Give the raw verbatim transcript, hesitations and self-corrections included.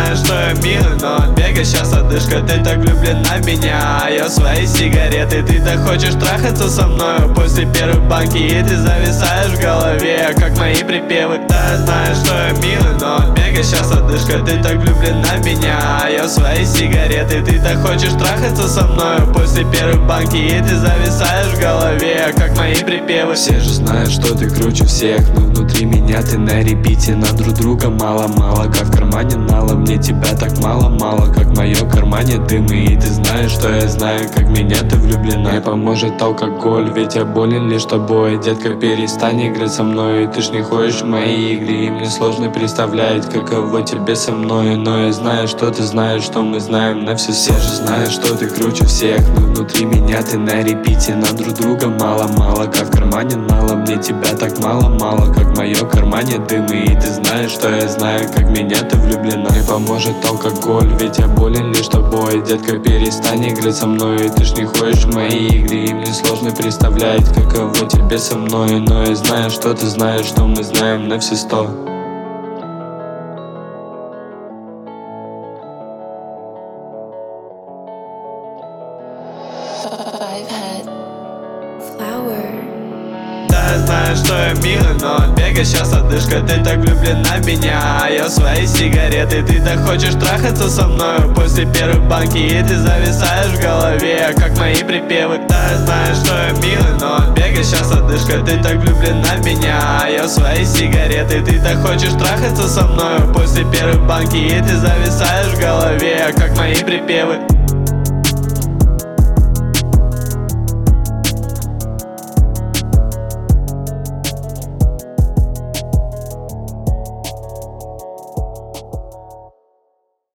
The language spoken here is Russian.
знаешь, что я милый, но от бега сейчас одышка. Ты так влюблена в меня, а я в свои сигареты. Ты так хочешь трахаться со мною после первой банки, и ты зависаешь в голове, как мои припевы. Да, знаешь, что я милый, но от бега сейчас одышка. Ты так влюблена в меня, а я в свои сигареты. Ты так хочешь трахаться со мною после первой банки, и ты зависаешь в голове, как мои припевы. Все же знают, что ты круче всех, но внутри меня ты на репите. На друг друга мало-мало, как в кармане нала. Мне тебя так мало-мало, как в моем кармане дым. И ты знаешь, что я знаю, как меня ты влюблена. Мне поможет алкоголь, ведь я болен лишь тобой. Детка, перестань играть со мной, ты ж не ходишь в мои игры. И мне сложно представлять, каково тебе со мной. Но я знаю, что ты знаешь, что мы знаем на все. Все же знают, что ты круче всех, но внутри меня ты на репите. На друг друга мало-мало, как в кармане нала. Мне тебя так мало-мало, как в моем кармане дым. И ты знаешь, что я знаю, как меня ты влюблена. Мне поможет алкоголь, ведь я болен лишь тобой. Детка, перестань играть со мной, ты ж не ходишь в мои игры. И мне сложно представлять, каково тебе со мной. Но я знаю, что ты знаешь, что мы знаем на все сто. Да, знаешь, что я милый, но от бега сейчас одышка. Ты так влюблена в меня, а я в свои сигареты. Ты так хочешь трахаться со мною после первой банки, и ты зависаешь в голове, как мои припевы. Да, знаешь, что я милый, но от бега сейчас одышка. Ты так влюблена в меня, а я в свои сигареты. Ты так хочешь трахаться со мною после первой банки, и ты зависаешь в голове, как мои припевы.